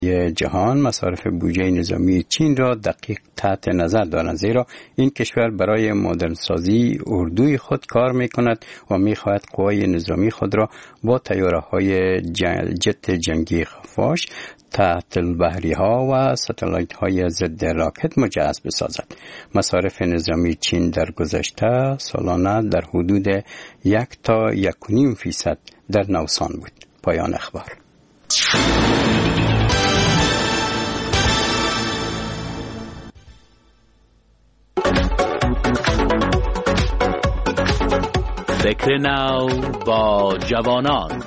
جهان مصارف بودجه نظامی چین را دقیق تحت نظر دارند، زیرا این کشور برای مدرن سازی اردوی خود کار می کند و می خواهد قوای نظامی خود را با طیاره‌های جت جنگی خفاش، تحت البحری ها و ستلایت های ضد راکت مجهز بسازد. مصارف نظامی چین در گذشته سالانه در حدود 1 تا 1.5% در نوسان بود. پایان اخبار. فکر نو با جوانان.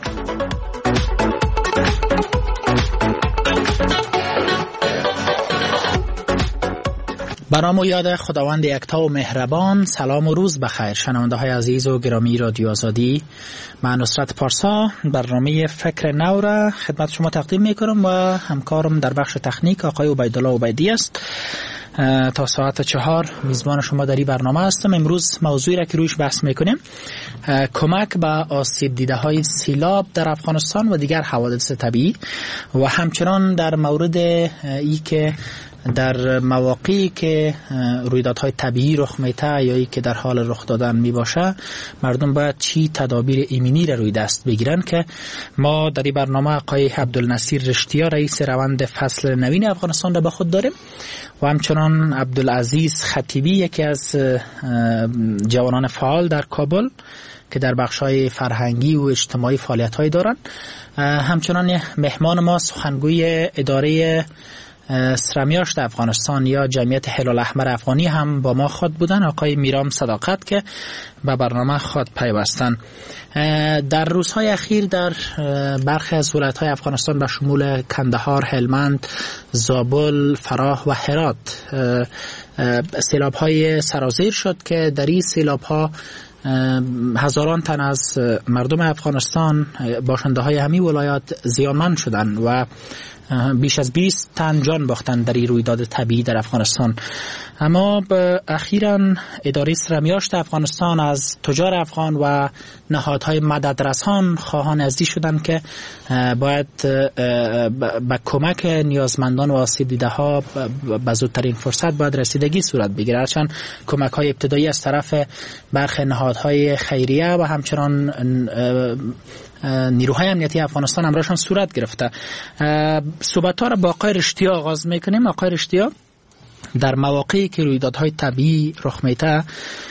به نام و یاد خداوند یکتا و مهربان. سلام و روز بخیر شنونده های عزیز و گرامی رادیو آزادی. من نصرت پارسا برنامه فکر نو را خدمت شما تقدیم میکنم و همکارم در بخش تکنیک آقای عبیدالله عبیدی است. تا ساعت 4 میزبان شما در این برنامه هستم. امروز موضوعی را که رویش بحث میکنیم کمک به آسیب دیده های سیلاب در افغانستان و دیگر حوادث طبیعی و همچنان در مورد ای که در مواقعی که رویدادهای طبیعی رخ میته یا ای که در حال رخ دادن می باشه مردم باید چی تدابیر ایمنی را روی دست بگیرن که ما در این برنامه آقای عبدالنصیر رشتیا رئیس روند فصل نوین افغانستان را با خود داریم و همچنان عبدالعزیز خطیبی یکی از جوانان فعال در کابل که در بخش‌های فرهنگی و اجتماعی فعالیت‌های دارند. همچنان مهمان ما سخنگوی اداره سرمیاشت افغانستان یا جمعیت هلال احمر افغانی هم با ما خود بودن، آقای میرام صداقت که به برنامه خود پیوستن. در روزهای اخیر در برخی از ولایت‌های افغانستان به شمول کندهار، هلمند، زابل، فراه و هرات سیلاب‌های سرازیر شد که در این سیلاب‌ها هزاران تن از مردم افغانستان باشنده های همین ولایات زیانمند شدند و بیش از 20 تن جان باختن در این رویداد طبیعی در افغانستان. اما اخیراً اداره سرمیاشت افغانستان از تجار افغان و نهادهای مددرسان خواهان ازی شدند که باید به کمک نیازمندان و آسیب دیده ها به زودترین فرصت باید رسیدگی صورت بگیرد. هرچند کمک های ابتدایی از طرف برخی نهادهای خیریه و همچنان نیروهای امنیتی افغانستان امرشان صورت گرفته. صحبت ها را با آقای رشتیا آغاز میکنیم. آقای رشتیا، در مواقعی که رویدادهای طبیعی رخ میته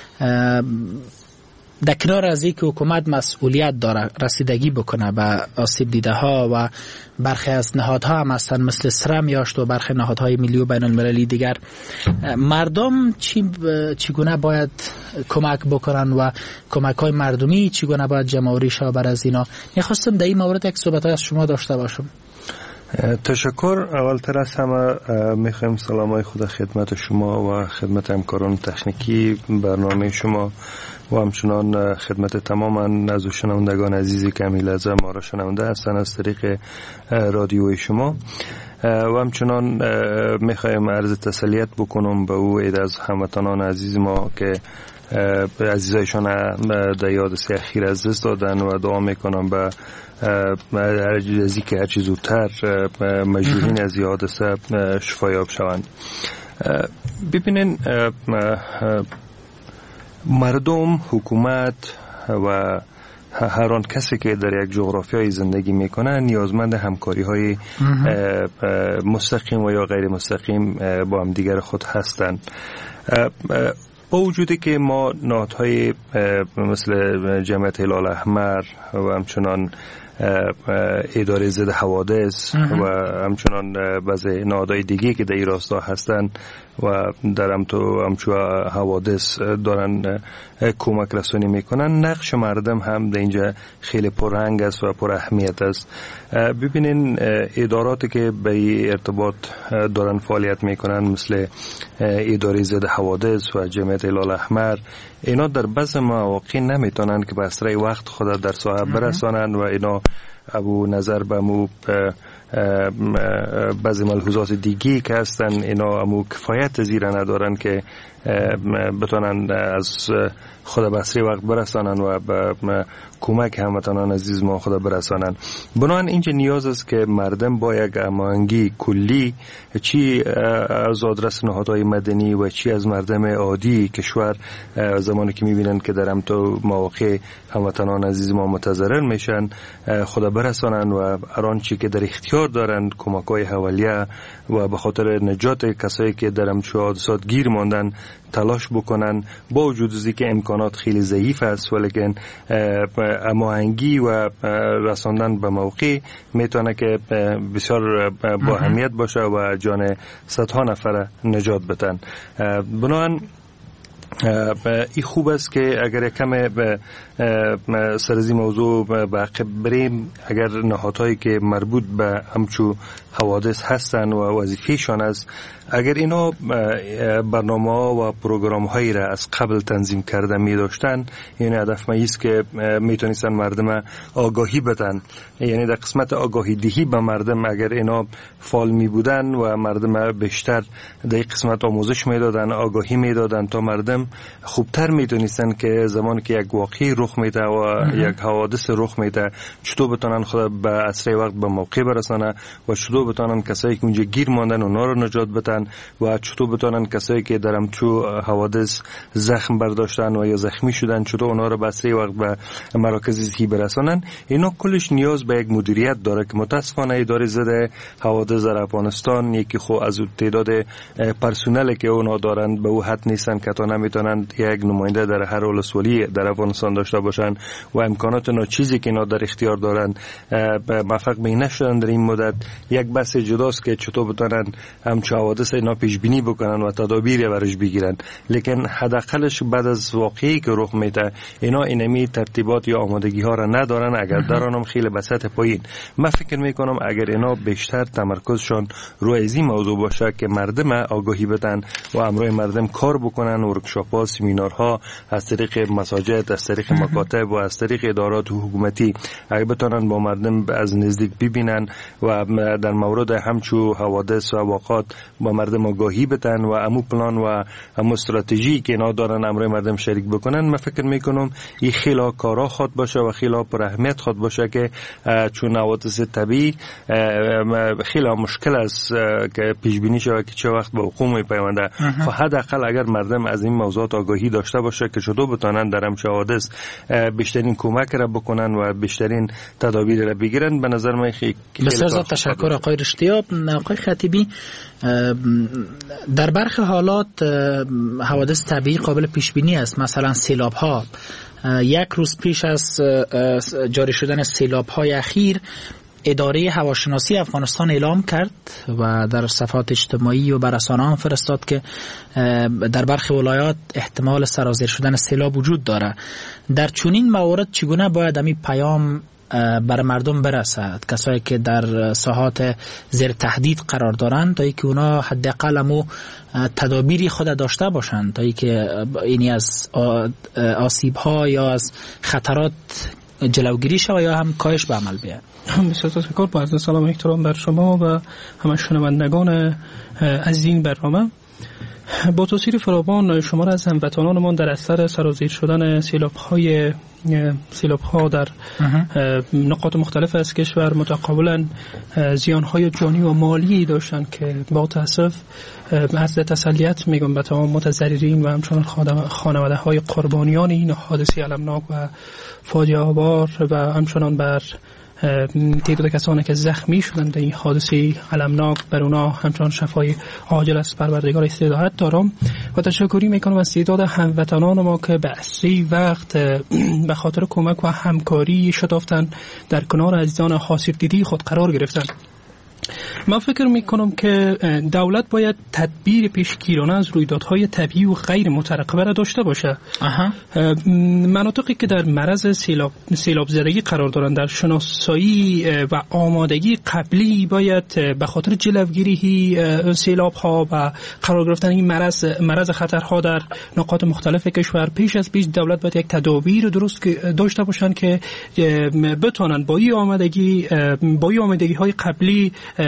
در کنار از اینکه حکومت مسئولیت داره رسیدگی بکنه به آسیب دیده ها و برخی از نهادها هم هستن مثل سرمیاشت و برخی نهادهای ملی و بین المللی دیگر، مردم چگونه باید کمک بکنن و کمک های مردمی چگونه باید جمع‌آوری شه بر از اینا؟ میخواستم در این مورد یک صحبت از شما داشته باشم. تشکر. اولتر از همه میخوایم سلامای خدا خدمت شما و خدمت همکاران تکنیکی برنامه شما و همچنان خدمت تمام از شنوندگان عزیزی که همی لحظه ما را شنونده هستند از طریق رادیوی شما و همچنان میخوایم عرض تسلیت بکنم به او عید از هموطنان عزیز ما که عزیزایشان در حادثه اخیر از دست دادن و دعا میکنم به عزیزی که هرچی زودتر مجروحین از حادثه شفایاب شوند. ببینین، مردم، حکومت و هر آن کسی که در یک جغرافیای زندگی میکنه نیازمند همکاری های مستقیم و یا غیر مستقیم با هم دیگر خود هستند. با وجودی که ما نهادهای مثل جمعیت هلال احمر و همچنان اداره ضد حوادث و همچنان بعضی نهادهای دیگه که در این راستا هستن و در همچو حوادث دارن کمک رسانی میکنن، نقش مردم هم در اینجا خیلی پررنگ است و پر اهمیت است. ببینین، اداراتی که به ارتباط دارن فعالیت میکنن مثل اداره ضد حوادث و جمعیت هلال احمر، اینا در بعض مواقع نمیتونن که به اسرع وقت خود در ساحه برسانن و اینا ابو نظر به مو بعضی ملحوظات دیگی که هستن اینا امو کفایت زیر ندارن که بتونن از خود به اسرع وقت برسانن و به کمک هموطنان عزیز ما خود برسانن. بنابراین اینجا نیاز است که مردم با یک هماهنگی کلی، چی از آدرس نهادهای مدنی و چی از مردم عادی کشور، زمانی که میبینن که در تو مواقع هموطنان عزیز ما متضرر میشن خود برسانن و هر آنچه که در اختیار دارن کمک‌های اولیه و به خاطر نجات کسایی که در همچون حادثات گیر ماندن تلاش بکنن، با وجود از اینکه امکانات خیلی ضعیف است ولیکن هماهنگی و رساندن به موقع میتونه که بسیار با اهمیت باشه و جان صدها نفر نجات بدن. بنابراین این خوب است که اگر کم سر از این موضوع به عقب بریم، اگر نهادهایی که مربوط به همچو حوادث هستن و وظیفه‌شان است، اگر اینا برنامه و پروگرام هایی را از قبل تنظیم کرده می داشتن، یعنی هدف ما است که میتونستن مردم آگاهی بدن، یعنی در قسمت آگاهی دهی به مردم اگر اینا فعال می بودن و مردم بیشتر در این قسمت آموزش می دادن، آگاهی می دادن، تا مردم خوبتر میتونستن که زمانی که یک واقعی رخ میده و یک حوادث رخ میده چطور بتونن خود به اسرع وقت به موقع برسانه و چطور بتونن کسایی که اونجا گیر ماندن اونا رو نجات بدن و چطور بتونن کسایی که در همچو حوادث زخم برداشتن و یا زخمی شدن چطور اونا رو به اسرع وقت به مراکز صحی برسانن. اینا کلش نیاز به یک مدیریت داره که متاسفانه اداره ضد حوادث در افغانستان یکی خو از تعداد پرسنل که اونا دارن به او حد نیستن که تا نمیتونن یک نماینده در هر ولسوالی در افغانستان داشته باشن و امکانات ناچیزی که اینا در اختیار دارن موفق به این نشدن در این مدت. یک بحث جداست که چطور بتونن همچون حوادث اینا پیش بینی بکنن و تدابیر برش بگیرن، لیکن حداقلش بعد از واقعی که رخ میده اینا اینمی ترتیبات یا آمادگی ها را ندارن، اگر دارن خیلی به سطح پایین. من فکر میکنم اگر اینا بیشتر تمرکزشان روی این موضوع باشه که مردم آگاهی بدن و امروی مردم کار بکنن، ورکشاپ ها، سمینارها از طریق مساجد، از طریق مکاتب و از طریق ادارات حکومتی اگر بتونن با مردم از نزدیک ببینن و در مورد همچو حوادث و واقعات با مردم آگاهی بدن و امو پلان و امو استراتژی که اینا دارن امروی مردم شریک بکنن، من فکر میکنم این خیلی کارا خود باشه و خیلی پر اهمیت خود باشه که چون حوادث طبیعی خیلی مشکل است که پیش بینی شود که چه وقت به وقوع میپیونده. خب حداقل اگر مردم از این موضوعات آگاهی داشته باشه که چطور بتونن در همچین حوادث بیشترین کمک را بکنن و بیشترین تدابیر را بگیرن، به نظر من خیلی بسیار تشکر آقای رشتیاب. آقای خطیبی، در برخی حالات حوادث طبیعی قابل پیش بینی است، مثلا سیلاب ها. یک روز پیش از جاری شدن سیلاب های اخیر اداره هواشناسی افغانستان اعلام کرد و در صفحات اجتماعی و بر رسانه‌ها فرستاد که در برخی ولایات احتمال سرازیر شدن سیلاب وجود داره. در چنین موارد چگونه باید این پیام بر مردم برسد، کسایی که در ساحات زیر تهدید قرار دارند، تا اینکه اونا حداقل همو تدابیری خود داشته باشند تا اینکه اینی از آسیب ها یا از خطرات جلوگیری شود یا هم کاهش به عمل بیاد. بسیار تشکر. با عرض سلام و احترام بر شما و همه شنوندگان عزیز این برنامه. با توصیف فراوان شما را از هموطنانمان در اثر سرازیر شدن سیلاب‌ها در نقاط مختلف از کشور متقابلا زیان‌های جانی و مالی داشتند که با تأسف از تسلیت میگم به تمام متضررین و همچنان خانواده‌های قربانیان این حادثه المناک و فاجعه آور و همچنان بر تعداد کسانی که زخمی شدند در این حادثه المناک، بر اونا همچنان شفای عاجل از پروردگار استعداد دارم و تشکری میکنم از تعداد هموطنان ما که به اسرع وقت به خاطر کمک و همکاری شتافتند در کنار عزیزان حاصل دیدی خود قرار گرفتند. من فکر میکنم که دولت باید تدبیر پیشگیرانه از رویدادهای طبیعی و غیر مترقبه را داشته باشه. مناطقی که در معرض سیلاب زدگی قرار دارند در شناسایی و آمادگی قبلی باید به خاطر جلوگیری سیلاب ها و قرار گرفتن این معرض خطرها در نقاط مختلف کشور پیش از پیش دولت باید یک تدابیر درست داشته باشند که بتونن با این آمادگی های قبلی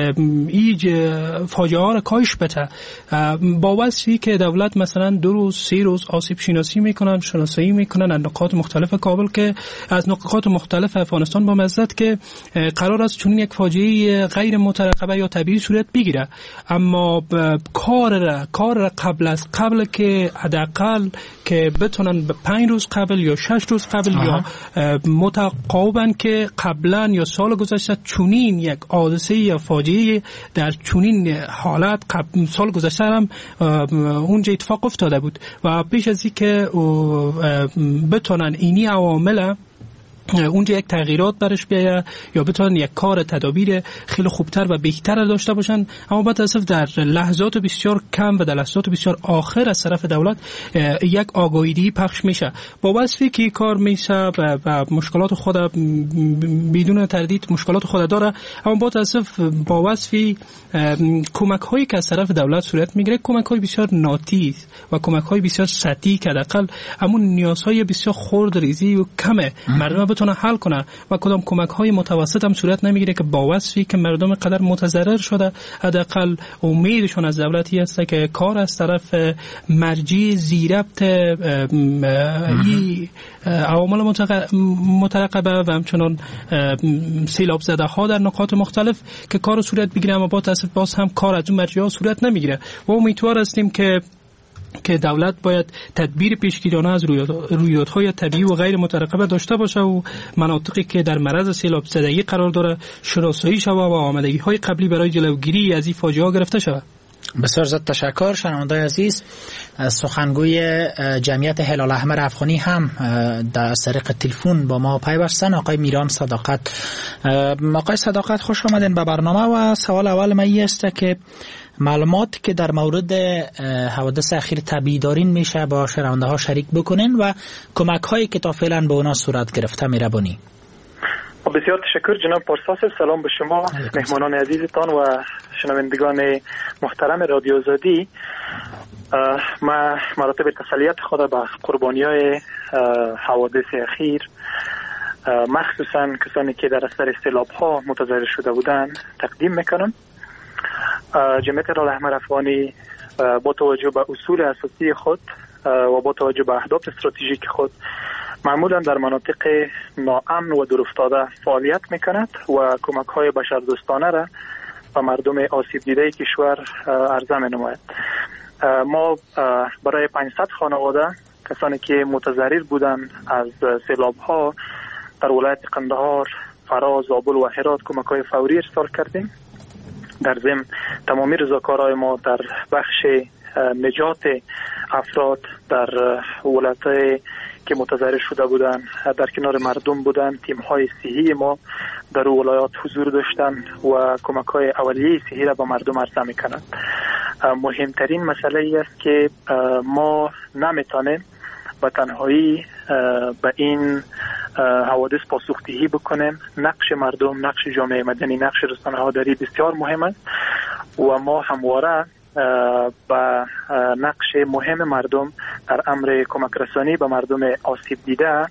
فاجعه ها را کاهش بده. با وصفی که دولت مثلا 2 روز 3 روز آسیب شناسایی میکنن از نقاط مختلف کابل که از نقاط مختلف افغانستان با مزد که قرار است چون یک فاجعه غیر مترقبه یا طبیعی صورت بگیره، اما کار قبل که حداقل که بتونن 5 روز قبل یا 6 روز قبل یا متقابلا که قبلا یا سال گذشته چونین یک حادثه یا فاجعه در چونین حالت سال گذشته هم اونجا اتفاق افتاده بود و پیش از اینکه بتونن اینی عوامل اونجا یک تغییرات برش بیایه یا بتونن یک کار تدابیر خیلی خوبتر و بهتر داشته باشن، اما با تاسف در لحظات بسیار کم و در لحظات بسیار آخر از طرف دولت یک آگاهی پخش میشه با وصفی که کار میشه و مشکلات خود بدون تردید مشکلات خود داره، اما با تاسف با وصفی کمک هایی که از طرف دولت صورت میگیره کمک های بسیار ناتی و کمک های بسیار سطحی که حداقل همون نیازهای بسیار خرد ریزی و کمه مردم بتونه حل کنه و کدام کمک های متوسط هم صورت نمیگیره که با وصفی که مردم قدر متضرر شده حداقل امیدشون از دولتی است که کار از طرف مرجع زیربط عوامل مترقبه و همچنان سیلاب زده ها در نقاط مختلف که کار صورت بگیره، اما با تاسف باز هم کار از اون مرجع ها صورت نمیگیره و امیدوار هستیم که دولت باید تدبیر پیشگیرانه از رویدادهای طبیعی و غیر مترقبه داشته باشه و مناطقی که در معرض سیلاب زدگی قرار داره شناسایی شود و آمادگی های قبلی برای جلوگیری از این فاجعه گرفته شود. بسیار زیاد تشکر. شنوندگان عزیز، سخنگوی جمعیت هلال احمر افغانی هم در طریق تلفن با ما پیوستن، آقای میرام صداقت. آقای صداقت خوش آمدین به برنامه و سوال اول من این است که معلومات که در مورد حوادث اخیر طبیعی دارین میشه با شنونده ها شریک بکنین و کمک هایی که تا فعلا به اونا صورت گرفته میره بونی. بسیار تشکر جناب پارسا. سلام به شما مهمانان عزیزتان و شنوندگان محترم رادیو آزادی. ما مراتب تسلیت خود به قربانیای حوادث اخیر مخصوصا کسانی که در اثر سیلاب ها متضرر شده بودند تقدیم میکنم. جمعیت هلال احمر افغانی با توجه به اصول اساسی خود و با توجه به اهداف استراتژیک خود معمولا در مناطق ناامن و دورافتاده فعالیت میکند و کمک های بشردوستانه را به مردم آسیب دیده کشور عرضه نماید. ما برای 500 خانواده کسانی که متضرر بودند از سیلاب ها در ولایت قندهار، فراز، زابل و هرات کمک های فوری ارسال کردیم. در ضمن تمامی رضاکارهای ما در بخش نجات افراد در ولایت‌های که متضرر شده بودند در کنار مردم بودند. تیم‌های صحی ما در ولایات حضور داشتند و کمک‌های اولیه صحی را به مردم عرضه می‌کنند. مهمترین مسئله ای است که ما نمی‌توانیم به تنهایی به این حوادث پاسخدهی بکنیم. نقش مردم، نقش جامعه مدنی، نقش رسانه‌ها بسیار مهم است و ما همواره با نقش مهم مردم در امر کمک رسانی به مردم آسیب دیده،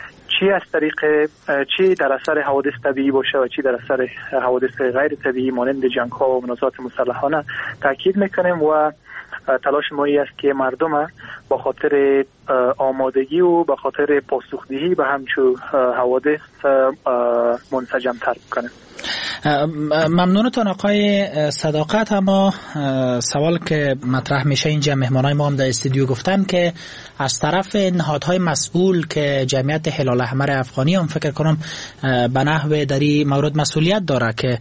چی در اثر حوادث طبیعی باشه و چی در اثر حوادث غیر طبیعی مانند جنگ‌ها و منازعات مسلحانه تاکید میکنیم و تلاش ما است که مردم با خاطر آمادگی و با خاطر پاسخدهی به همچون حوادث منسجم‌تر بکنیم. ممنونتان آقای صداقت. اما سوال که مطرح میشه اینجا مهمانای ما هم در استودیو گفتن که از طرف نهادهای مسئول که جمعیت هلال احمر افغانی هم فکر کنم به نحو در این مورد مسئولیت داره که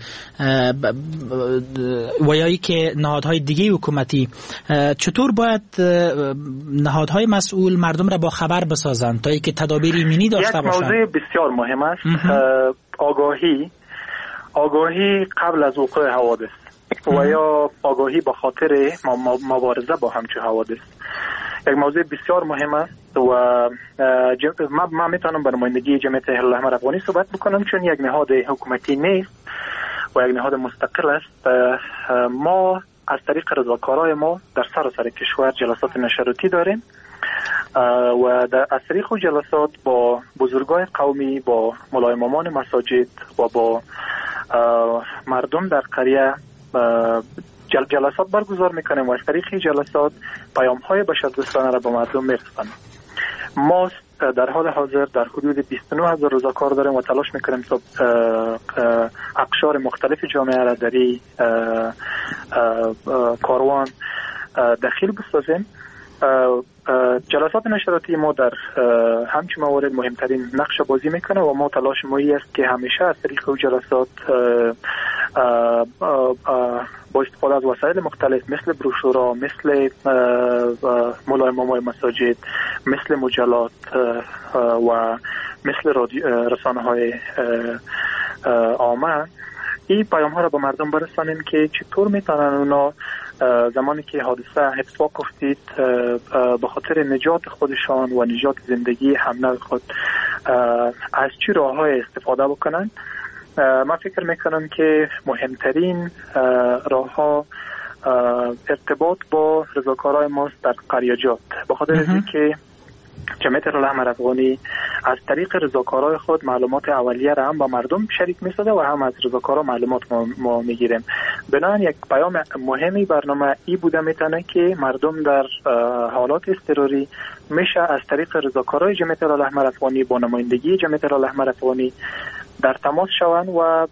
ویایی که نهادهای دیگه حکومتی چطور باید نهادهای مسئول مردم را با خبر بسازند تا اینکه تدابیر ایمنی داشته باشند؟ یک موضوع بسیار مهم است. آگاهی قبل از وقوع حوادث. و یا آگاهی به خاطر مبارزه با همچه حوادث. یک موضوع بسیار مهم است و من میتونم به نمایندگی جمعیت هلال الاحمر افغانی صحبت بکنم، چون یک نهاد حکومتی نیست و یک نهاد مستقل است. ما از طریق رضاکارای ما در سراسر کشور جلسات نشراتی داریم و از طریق جلسات با بزرگای قومی، با ملای امامان مساجد و با مردم در قریه جلسات برگزار میکنیم و از طریق جلسات پیام‌های بشردوستانه را به مردم میرسانیم. ما در حال حاضر در حدود 29,000 رضاکار داریم و تلاش میکنیم تا اقشار مختلف جامعه را در این کاروان داخل بسازیم. جلسات نشراتی ما در همچین موارد مهمترین نقش بازی میکنه و ما تلاش مایی است که همیشه از طریق جلسات با استفاده از وسایل مختلف مثل بروشورها، مثل ملای امامای مساجد، مثل مجلات و مثل رسانه‌های عامه این پیام ها را به مردم برسانیم که چطور میتونن اونا زمانی که حادثه اتفاق افتید به خاطر نجات خودشان و نجات زندگی همنوع خود از چی راه های استفاده بکنن. من فکر میکنم که مهمترین راه ها ارتباط با رضاکارای ماست در قریاجات، به خاطر اینکه جمعیت هلال الاحمر افغانی از طریق رضاکارای خود معلومات اولیه را هم با مردم شریک می‌سازه و هم از رضاکارا معلومات ما میگیریم. بنابراین یک پیام مهمی برنامه ای بوده میتونه که مردم در حالات اضطراری میشه از طریق رضاکارای جمعیت هلال الاحمر افغانی با نمایندگی جمعیت هلال الاحمر افغانی در تماس شوند و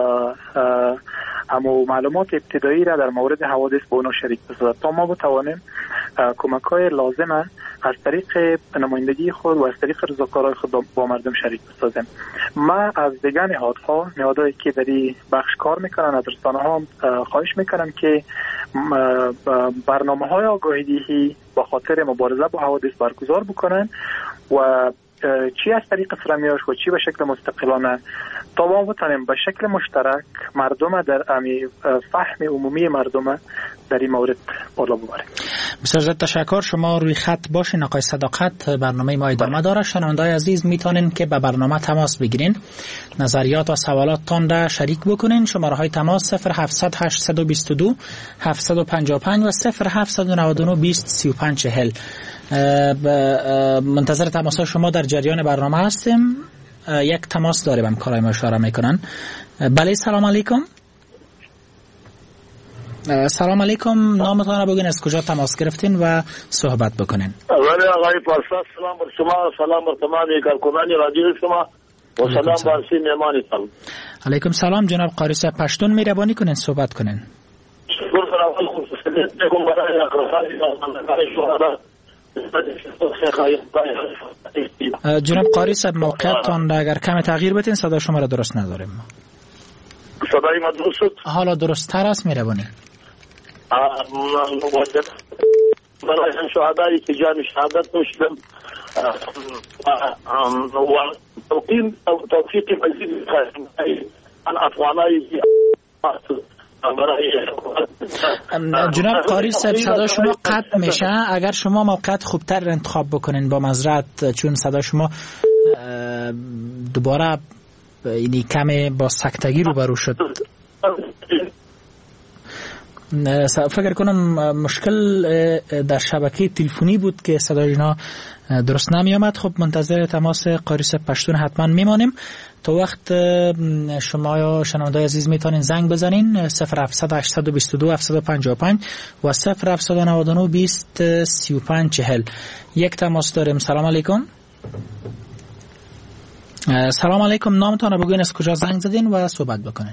اما معلومات ابتدایی را در مورد حوادث با اونا شریک بسازد تا ما بتوانیم کمک‌های لازمه از طریق نمایندگی خود و از طریق رضاکارای خود با مردم شریک بسازیم. ما از دیگر نهادهایی که در این بخش کار میکنن، از رسانه‌ها خواهش میکنم که برنامه‌های آگاهی‌دهی با خاطر مبارزه با حوادث برگزار بکنن و چی از طریق فرمیاش و چی به شکل مستقلانه تا ما بتانیم به شکل مشترک مردم در فهم عمومی مردم در این مورد بالا ببریم. بسیار زیاد تشکر. شما روی خط باشین آقای صداقت، برنامه ما ادامه داره. شنونده‌های عزیز میتونین که به برنامه تماس بگیرین، نظریات و سوالاتتان را شریک بکنین. شماره های تماس 0700 822 755 و 0799 20 35 40. منتظر تماس شما در جریان برنامه هستیم. یک تماس داریم، همکارای ما اشاره میکنن. بله، سلام علیکم. سلام علیکم، نامتان را بگین، از کجا تماس گرفتین و صحبت بکنین. ولی آقای پارسا، سلام بر شما، سلام بر تمام کارکنان رادیو شما و سلام بر سی مهمانتان. علیکم سلام جناب قاری صاحب، پشتون مهربانی کنین صحبت کنین. شکر فرمان خصوصیت میکنم برای اقرارهای شهدا. جناب قاری صاحب، موقعیتان اگر کم تغییر بدین، صدا شما را درست نداریم. صدای ما درست شد؟ حالا درست تر است، مهربانی. برای هم شهدایی که جان شهادت نوشیدم و توفیق مزید عن افغانای جناب قاری صاحب، صدا شما قطع میشه. اگر شما موقعیت خوبتر انتخاب بکنین با معذرت، چون صدا شما دوباره اینی کم با سکتگی روبرو شد. فکر کنم مشکل در شبکه تلفنی بود که صدای اینا درست نمی آمد. خب منتظر تماس قاری صاحب پشتون حتما میمانیم. تا وقت شما یا شنونده‌های عزیز میتونین زنگ بزنین 0700 822 755 و 0799 20 35 40. یک تماس داریم. سلام علیکم. سلام علیکم، نامتان رو بگوین، از کجا زنگ زدین و صحبت بکنین.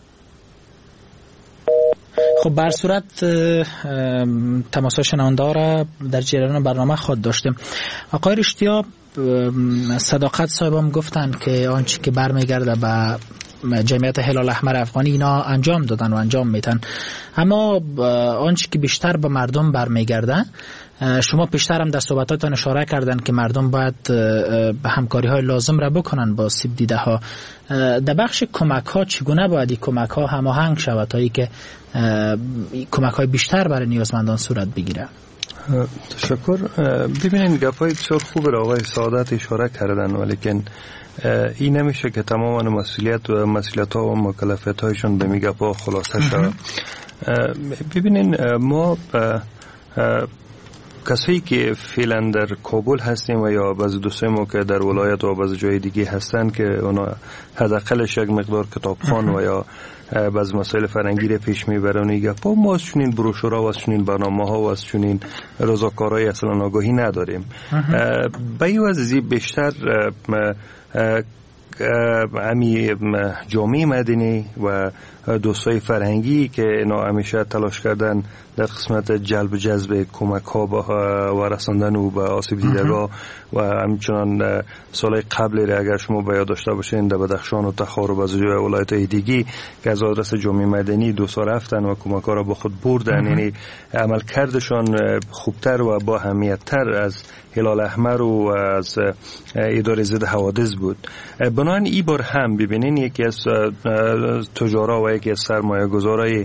خب بر صورت تماس شنونده را در جریان برنامه خود داشتیم. آقای رشتیا، صداقت صاحبم گفتن که آنچه که برمیگرده به جمعیت هلال احمر افغانی اینا انجام دادن و انجام میتن. اما آنچه که بیشتر به مردم برمیگرده، شما پیشتر هم در صحبتاتون اشاره کردن که مردم باید همکاری های لازم را بکنن با آسیب دیده ها. در بخش کمک ها چگونه باید این کمک ها هماهنگ شود تا که کمک های بیشتر برای نیازمندان صورت بگیره؟ تشکر. ببینین گپای بسیار خوب را آقای سعادت اشاره کردن، ولیکن این نمیشه که تماما مسئولیت ها و مکلفیت هایشون به می گپا خلاصه شود. ببینین ما کسایی که فعلا در کابل هستیم و یا بعضی دوستای ما که در ولایت و بعضی جای دیگه هستن که اونا حداقلش یک مقدار کتابخوان و یا بعضی مسائل فرنگی را پیش میبرن و گپا، ما از چنین بروشورها و از چنین برنامه‌ها و از چنین رضاکارهای اصلا آگاهی نداریم. به این وجه بیشتر امی جامعه مدنی و دوستای فرهنگی که اینا همیشه تلاش کردن در قسمت جلب جذب کمک ها و رساندن و به آسیب دیدگان و همچنان سالهای قبل اگر شما به یاد داشته باشین در بدخشان و تخار و بعضی ولایت‌های دیگه که از آدرس جامعه مدنی دوستا رفتن و کمک ها را با خود بردن، یعنی عمل کردشان خوبتر و با اهمیت‌تر از هلال احمر و از اداره ضد حوادث بود. بنابراین این بار هم ببینین یکی از تجارا و یکی از سرمایه‌گذارای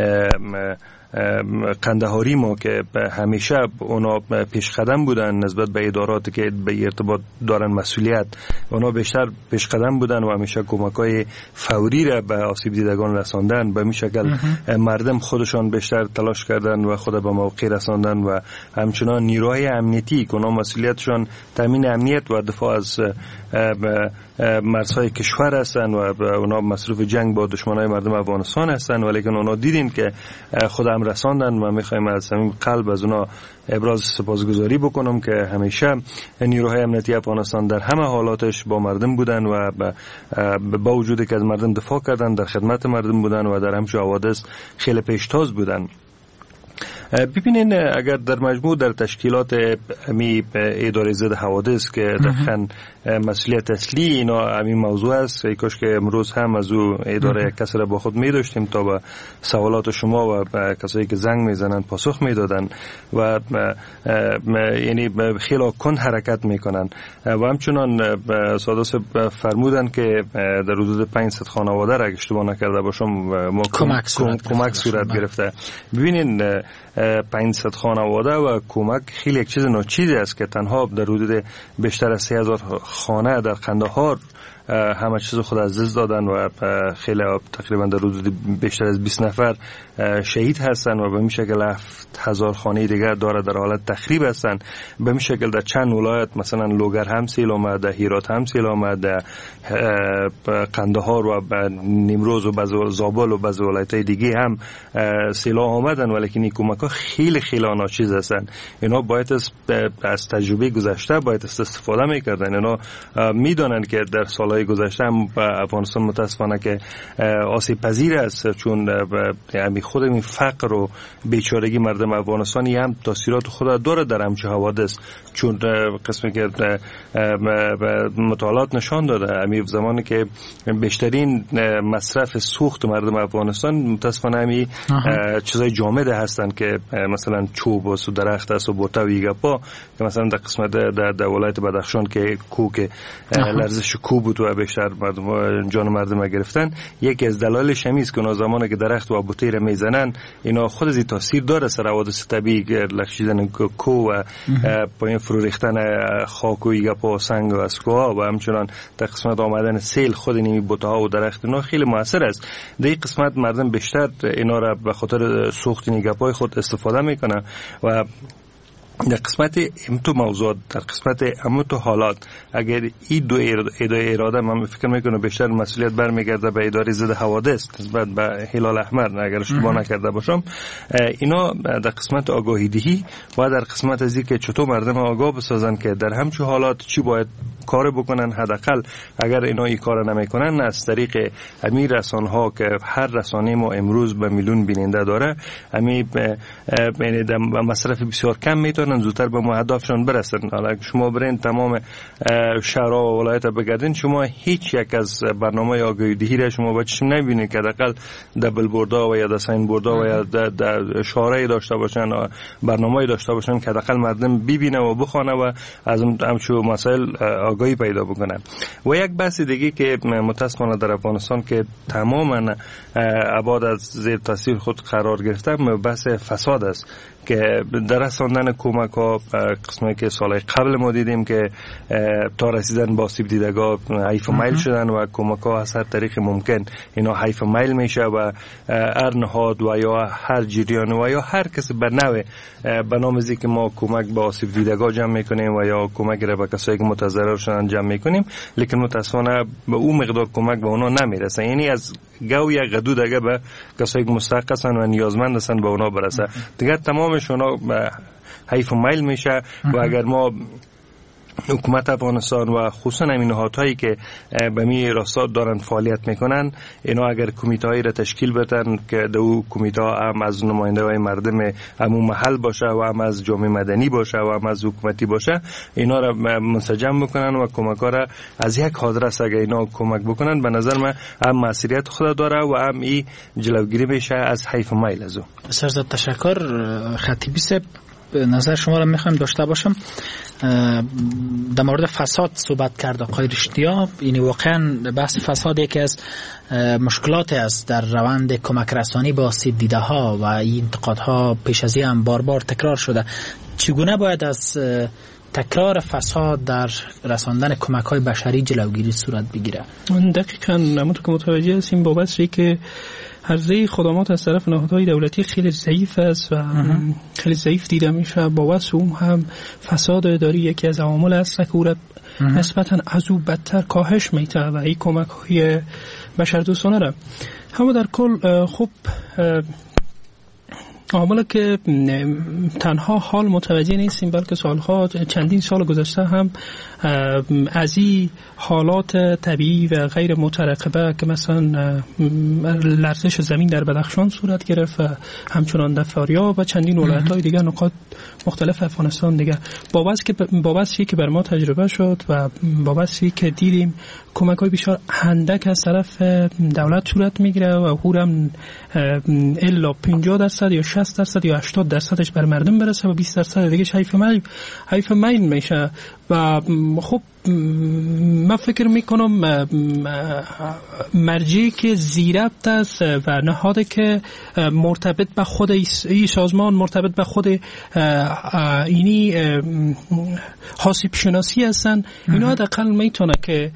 قندهاری ما که همیشه اونا پیش قدم بودن نسبت به اداراتی که به ارتباط دارن مسئولیت، اونا بیشتر پیش قدم بودن و همیشه کمک‌های فوری را به آسیب دیدگان رساندن. به این شکل مردم خودشان بیشتر تلاش کردن و خود به موقع رساندن و همچنان نیروهای امنیتی که اونا مسئولیتشان تامین امنیت و دفاع از مرزهای کشور هستن و اونا مصروف جنگ با دشمنای مردم افغانستان هستن، ولیکن اونا دیدین که خودم رساندن و میخوایم از صمیم قلب از اونا ابراز سپاسگزاری بکنم که همیشه نیروهای امنیتی افغانستان در همه حالاتش با مردم بودن و با وجودی که از مردم دفاع کردن در خدمت مردم بودن و در همچه حوادث خیلی پیشتاز بودن. ببینین اگر در مجموع در تشکیلات اداره ضد حوادث که دقیقاً مسئولیت اصلی اینا همین موضوع است، ای کاش که امروز هم از او اداره یک کس را با خود می داشتیم تا به سوالات شما و کسایی که زنگ میزنن پاسخ میدادن و یعنی خیلی کند حرکت میکنن و همچنان سادس فرمودن که در حدود 500 خانواده را اگه اشتباه نکرده باشم ما کمک صورت گرفته. ببینین 500 خانواده و کمک خیلی یک چیز ناچیزی است که تنها در حدود بیشتر از 3000 خانه در قندهار همه چیز خود از دست دادن و خیلی تقریبا در حدود بیشتر از 20 نفر شهید هستن و به این شکل 7000 خانه دیگر داره در حالت تخریب هستن. به این شکل در چند ولایت مثلا لوگر هم سیل آمد، هرات هم سیل آمد، قندهار و نیمروز و زابل و بعض ولایت‌های دیگه هم سیلا آمدن، ولی این کمک‌ها خیلی ناچیز هستن. اینا باید از تجربه گذشته باید استفاده می‌کردن. اینا میدونن که در سالهای گذشته هم افغانستان متاسفانه که آسیب پذیر است، چون همین خود این فقر و بیچارگی مردم افغانستانی هم تاثیرات خود داره در همچه حوادث، چون قسمی که مطالعات نشان داده همین زمانی که بیشترین مصرف سوخت مردم افغانستان متاسفانه همین چیزای جامد هستن که مثلا چوب و درخت است و بوته و گپا که مثلا در قسمت در ولایت بدخشان که کوک لرزش کوب بود و بیشتر جان مردم گرفتن. یکی از دلایلش همین است که اون زمانی که درخت و بوته را میزنن اینا خود از تاثیر داره سر حوادث طبیعی، لخشیدن کو و پایین فرو ریختن خاک و گپا و سنگ و اسکوها و همچنان در قسمت آمدن سیل خود این بوته ها و درخت اینا خیلی موثر است. در این قسمت مردم بیشتر اینا را به خاطر سوخت گپای خود استفاده میکنن و در قسمت امتو موضوع در قسمت امتو حالات اگر این دو اراده من فکر میکنم بیشتر مسئولیت برمیگرده به اداره ضد حوادث نسبت به هلال احمر اگر اشتباه نکرده باشم، اینا در قسمت آگاهی دهی و در قسمت از اینکه چطور مردم آگاه بسازن که در همچون حالات چی باید کار بکنن. حداقل اگر اینا این کار نمیکنن از طریق امی رسانه ها که هر رسانه ما امروز به میلیون بیننده داره، امی با مصرف بسیار کم میتونن زودتر به هدفشون برسن. حالا شما برین تمام شهرها و ولایت بگردین، شما هیچ یک از برنامه آگاهی‌دهی را شما بچش نمیبینید که حداقل دبل بوردا و یا دساین بوردا و یا شعارهای داشته باشن، برنامه‌ای داشته باشن که حداقل مردم ببینه و بخونه و از همچون مسائل آگاهی پیدا بکنن. و یک بحث دیگه که متاسفانه در افغانستان که تماما ابعاد از زیر تاثیر خود قرار گرفته، بحث فساد است که در رساندن کمک ها قسمی که سال قبل ما دیدیم که تا رسیدن با آسیب دیدگان حیف میل شدن و کمک ها از هر طریق ممکن اینا حیف میل میشه و هر نهاد و یا هر جریان و یا هر کسی به نوع به نام ازی که ما کمک به آسیب دیدگان جمع میکنیم و یا کمک را به کسایی که متضرر شدن جمع میکنیم، لیکن متاسفانه به اون مقدار کمک به اونا نمیرسه. یعنی از گاو یا قدود اگه به کسایی که مستحق هستن و نیازمند هستن به اونا برسه، دیگه تمامش اونا حیف و میل میشه. و اگر ما حکومت افغانستان و خصوصا همین نهادهایی که به می راستا دارن فعالیت میکنن، اینا اگر کمیته‌ای را تشکیل بدن که دو کمیته هم از نماینده‌های مردم همون محل باشه و هم از جامعه مدنی باشه و هم از حکومتی باشه، اینا را منسجم بکنن و کمک‌ها را از یک آدرس اگر اینا کمک بکنن، به نظر من هم مسئولیت خود داره و هم این جلوگیری میشه از حیف و میل از او. بسیار تشکر خطیبی صاحب. نظر شما را میخوایم داشته باشم. در مورد فساد صحبت کرد آقای رشدیا. این واقعا بحث فساد یکی از مشکلات است در روند کمک رسانی به آسیب دیده ها و این انتقادها پیش از این هم بار بار تکرار شده. چگونه باید از تکرار فساد در رساندن کمک های بشری جلوگیری صورت بگیره؟ دقیقاً همونطور که متوجه هستیم بابت که عرضه خدمات از طرف نهادهای دولتی خیلی ضعیف است و خیلی ضعیف دیده میشه. بابت اون هم فساد اداری یکی از عوامل است که او را نسبتاً از او بدتر کاهش میده و این کمک های بشردوستانه را اما در کل خب عامل که تنها حال متوجه نیستیم بلکه سالها چندین سال گذشته هم از این حالات طبیعی و غیر مترقبه که مثلا لرزش زمین در بدخشان صورت گرفت و همچنان در فاریاب و چندین ولایت‌های دیگر نقاط مختلف افغانستان دیگر بابت که بر ما تجربه شد و بابت که دیدیم کمک‌های بسیار اندک از طرف دولت صورت میگیره و هورم الا 50% یا 60% یا 80%ش بر مردم برسه و 20% دیگه حیف میل میشه. و خب من فکر میکنم مرجعی که زیربط است و نهاده که مرتبط به خود این سازمان مرتبط به خود اینی حاسب شناسی هستن، اینا حداقل میتونه که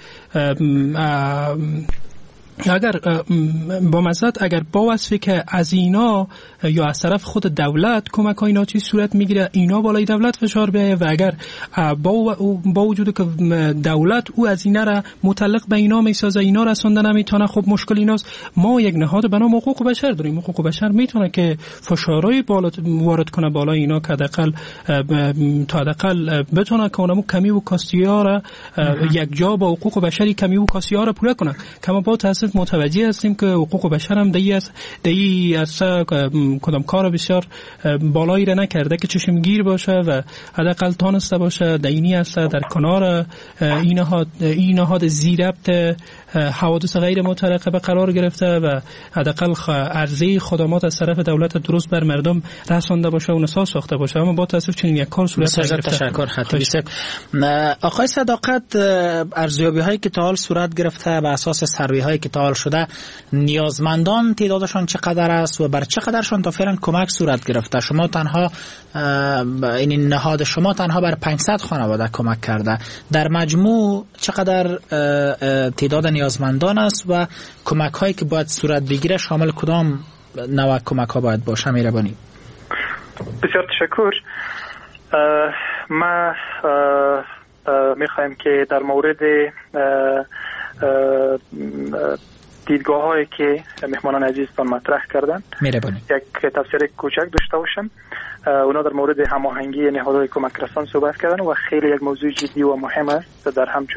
اگر با مزد اگر با وصفی که از اینا یا از طرف خود دولت کمک های اینا چی صورت میگیره، اینا بالای دولت فشار بیایه و اگر با وجود که دولت او از اینا را متعلق به اینا میسازه اینا رسانده نمیتونه، خب مشکل ایناست. ما یک نهاد به نام حقوق بشر داریم. حقوق بشر میتونه که فشارهای بالا وارد کنه بالا اینا که حداقل بتونه که اونمو کمی و کاستی‌ها را یک جا با حقوق بشری کمی و کاستی‌ها را پوره کنه. کما با متوجه هستیم که حقوق بشر هم دی از کدام کار بسیار بالایی را نکرده که چشمگیر باشه و حداقل تانسته باشه دینی است در کنار این نهاد زیربط حوادث غیر مترقبه قرار گرفته و حداقل عرضه خدمات از طرف دولت درست بر مردم رسانده باشه و نساز ساخته باشه. اما با تاسف چنین یک کار صورت نگرفته. تشکر خطیبی صاحب. آقای صداقت، ارزیابی هایی که تا حال صورت گرفته بر اساس سروی هایی که تا حال شده، نیازمندان تعدادشان چقدر است و بر چقدرشان تا فعلا کمک صورت گرفته؟ شما تنها این نهاد شما تنها بر 500 خانواده کمک کرده. در مجموع چقدر تعداد نیازمندان است و کمک هایی که باید صورت بگیره شامل کدام نوع کمک ها باید باشه؟ مهربانی. بسیار تشکر. ما میخوایم که در مورد دیدگاه هایی که مهمانان عزیزتان مطرح کردن یک تفسیر کوچک داشته باشم. اونا در مورد هماهنگی نهادهای کمک رسان صحبت کردن و خیلی یک موضوع جدی و مهم است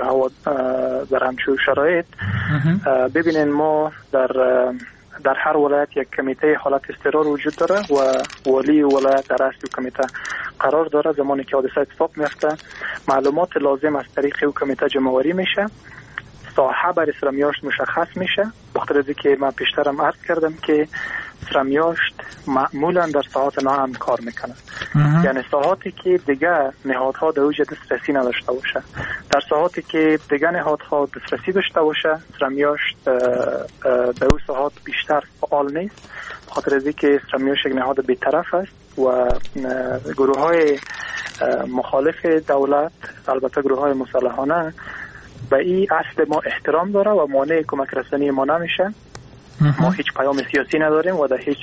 در همچو شرایط. ببینین ما در هر ولایت یک کمیته حالت اضطرار وجود داره و والی ولایت در اصل کمیته قرار داره. زمانی که حادثه اتفاق میفته معلومات لازم از طریق او کمیته جمع‌آوری میشه، ساحه برای سرمیاشت مشخص میشه. بخاطر از که من پیشترم عرض کردم که سرمیاشت معمولا در ساحات ناامن کار میکنه، یعنی ساحاتی که دیگه نهادها در اوج دسترسی نداشته باشه. در ساحاتی که دیگه نهادها دسترسی داشته باشه سرمیاشت در اون ساحات بیشتر فعال نیست، بخاطر از که سرمیاشت یک نهاد بی‌طرف است و گروه های مخالف دولت، البته گروه های مسلحانه، به این اصل ما احترام داره و مانع کمک رسانی ما نمیشه. ما هیچ پیام سیاسی نداریم و در هیچ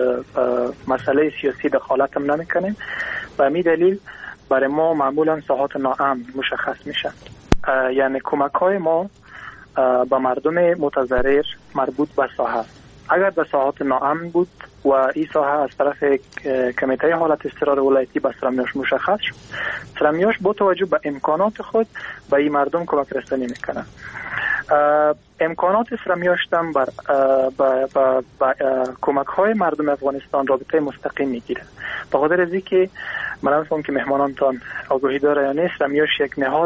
مسئله سیاسی دخالت هم نمیکنیم. و همین دلیل برای ما معمولا ساحات ناامن مشخص میشه. یعنی کمک های ما به مردم متضرر مربوط به ساحه. اگر در ساحات ناامن بود و این ساحه از طرف کمیته حالت اضطرار ولایتی به سرمیاش مشخص شد، سرمیاش با توجه به امکانات خود به این مردم کمک رسانی میکنه. امکانات سرمیاشتم با کمک های مردم افغانستان رابطه مستقیم میگیره. به خاطر از اینکه من نمی‌فهمم که مهمانانتان آگاهی داره یا نیست، سرمیاش یک نهاد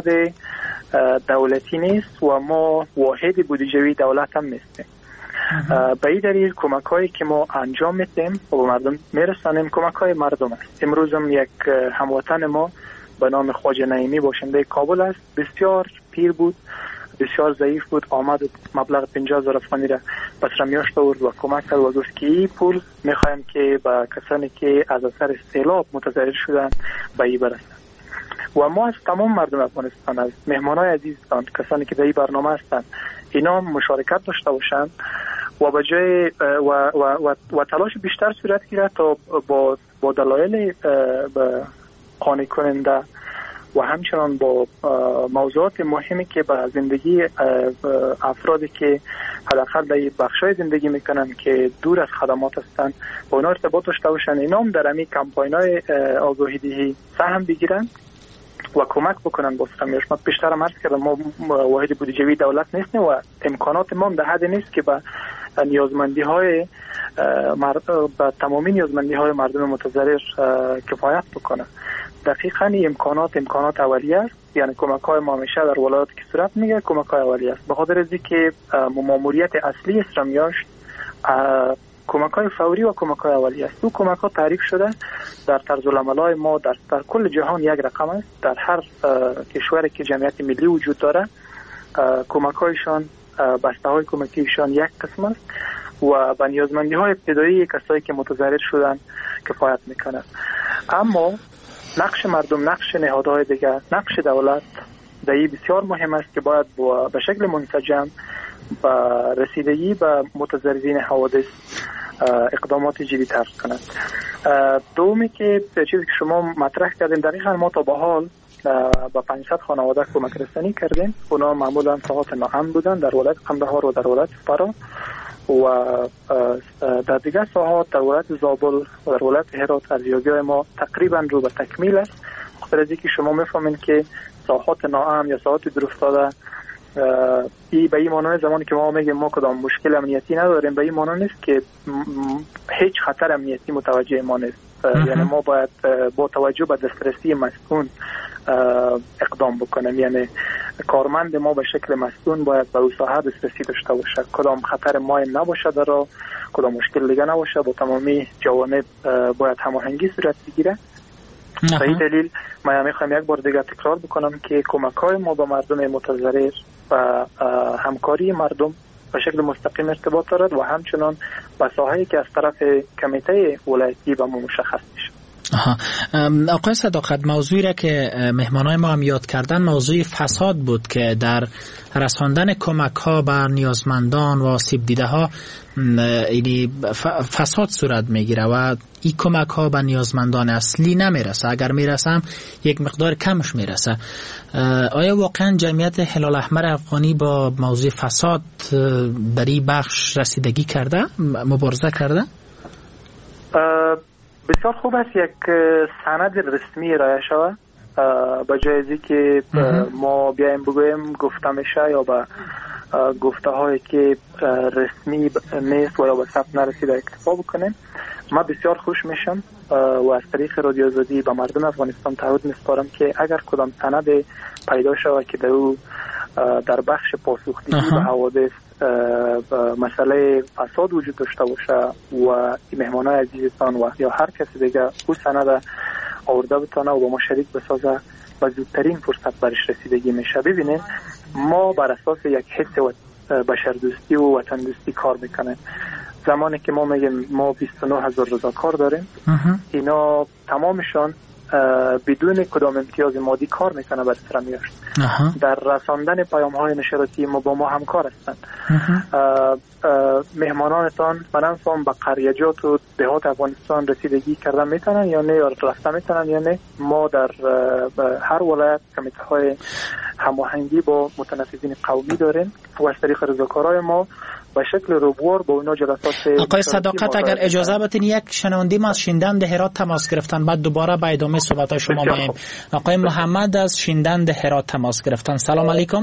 دولتی نیست و ما واحد بودجه‌ای دولت هم نیستیم. به این دلیل کمک هایی که ما انجام میدیم و به مردم میرسانیم کمک های مردم است. امروز هم یک هموطن ما به نام خواجه نعیمی باشنده کابل است، بسیار پیر بود، بسیار ضعیف بود، آمد مبلغ 50,000 افغانی را به سرمیاشت آورد و کمک کرد و گفت که این پول میخوایم که به کسانی که از اثر سیلاب متضرر شدن به این برسند. و ما از تمام مردم افغانستان، از مهمانای عزیزتان، کسانی که در این برنامه هستند، اینا مشارکت داشته باشند و به جای و تلاش بیشتر صورت گیرد تا با دلایل قانع کننده و همچنان با موضوعات مهمی که به زندگی افرادی که حداقل در بخشای زندگی میکنن که دور از خدمات هستند با اونا ارتباط داشته باشن. اینا هم در همین کمپاین‌های آگاهی دهی سهم بگیرن و کمک بکنن با سرمیاش. ما بیشتر عرض کردم ما واحد بودجه‌ای دولت نیستیم و امکانات ما در حد نیست که به نیازمندی‌های به تمامی نیازمندی‌های مردم متضرر کفایت بکنه. دقیقاً امکانات اولیه است، یعنی کمک‌های ما همیشه در ولایات که صورت میگیره کمک‌های اولیه است. به خاطر از اینکه ماموریت اصلی سرمیاش کمک‌های فوری و کمک‌های اولیه است. دو کمک‌ها تعریف شده در طرز العمل‌های ما در کل جهان یک رقم است. در هر کشوری که جمعیت ملی وجود داره کمک‌هایشان، بسته‌های کمکیشان یک قسم است و به نیازمندی‌های ابتدایی کسایی که متضرر شدن کفایت میکنه. اما نقش مردم، نقش نهادهای دیگر، نقش دولت در این بسیار مهم است که باید به شکل منسجم به رسیدگی به متضررین حوادث اقدامات جدی تر کند. دومی که چیزی که شما مطرح کردین، دقیقاً ما تا به حال با 500 خانواده کمک رسانی کردیم. اونا معمولا ساحات ناامن بودن در ولایت قندهار و در ولایت فرا و در دیگر ساحات در ولایت زابل و در ولایت هرات ارزیابی‌های ما تقریبا رو به تکمیل است. بخاطر از اینکه شما میفهمین که ساحات ناامن یا ساحات دور افتاده ای به این معنی زمانی که ما میگیم ما کدام مشکل امنیتی نداریم، به این معنی نیست که هیچ خطر امنیتی متوجه ما نیست. یعنی ما باید با توجه به دسترسی مسئول اقدام بکنیم. یعنی کارمند ما به شکل مسئول باید به اون ساحه دسترسی داشته باشه، کدام خطر مایم نباشه، در کدام مشکل دیگه نباشه، با تمامی جوانب باید هماهنگی صورت بگیره. به این دلیل من میخوام یک بار دیگه تکرار بکنم که کمک‌های ما به مردم متضرر و همکاری مردم به شکل مستقیم ارتباط دارد و همچنان به ساحه‌ای که از طرف کمیته ولایتی به ما مشخص میشه. آقای صداقت، موضوعی را که مهمانای ما هم یاد کردن موضوع فساد بود که در رساندن کمک ها بر نیازمندان و آسیب دیده ها فساد صورت میگیره و این کمک ها به نیازمندان اصلی نمیرسه، اگر میرسه یک مقدار کمش میرسه. آیا واقعا جمعیت هلال احمر افغانی با موضوع فساد در این بخش رسیدگی کرده، مبارزه کرده؟ بسیار خوب است یک سند رسمی ارائه شود، به جای از اینکه ما بیایم بگوییم گفته میشه یا به گفته هایی که رسمی نیست و یا به ثبت نرسیده اکتفا بکنیم. ما بسیار خوش میشم و از طریق رادیو آزادی به مردم افغانستان تعهد میسپارم که اگر کدام سند پیدا شود که در بخش پاسخگویی به حوادث مسئله فساد وجود داشته باشه و مهمانای عزیزتان و یا هر کسی دیگه او سند آورده بتانه و با ما شریک بسازه و زودترین فرصت برش رسیدگی میشه. ببینید ما بر اساس یک حس و بشردوستی و وطن دوستی کار میکنیم. زمانی که ما میگیم ما 29,000 رضاکار داریم، اینا تمامشان بدون کدام امتیاز مادی کار میکنه بر سر میاشت. در رساندن پیام های نشراتی ما با ما همکار هستند. مهمانانتان منظم به قریجات و دهات افغانستان رسیدگی کردن میتونن یا نه، یا رفته میتونن یا نه. ما در هر ولایت کمیته های هماهنگی با متنفذین قومی داریم و از طریق رضاکارای ما به شکل روبوار با اونا جلسات. آقای صداقت اگر اجازه بدین یک شنونده ما از شیندند هرات تماس گرفتن، بعد دوباره به ادامه صحبت شما میایم. آقای محمد از شیندند هرات تماس گرفتن. سلام علیکم.